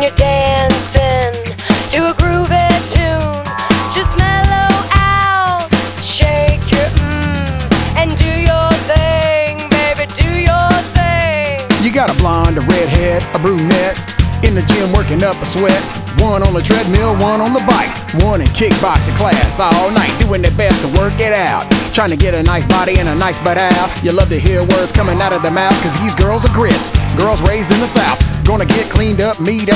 you're dancing to a groovy tune. Just mellow out, shake your and do your thing, baby, do your thing. You got a blonde, a redhead, a brunette in the gym working up a sweat. One on the treadmill, one on the bike, one in kickboxing class all night, doing their best to work it out, trying to get a nice body and a nice butt out. You love to hear words coming out of their mouths, cause these girls are grits, girls raised in the South, gonna get cleaned up, meat up,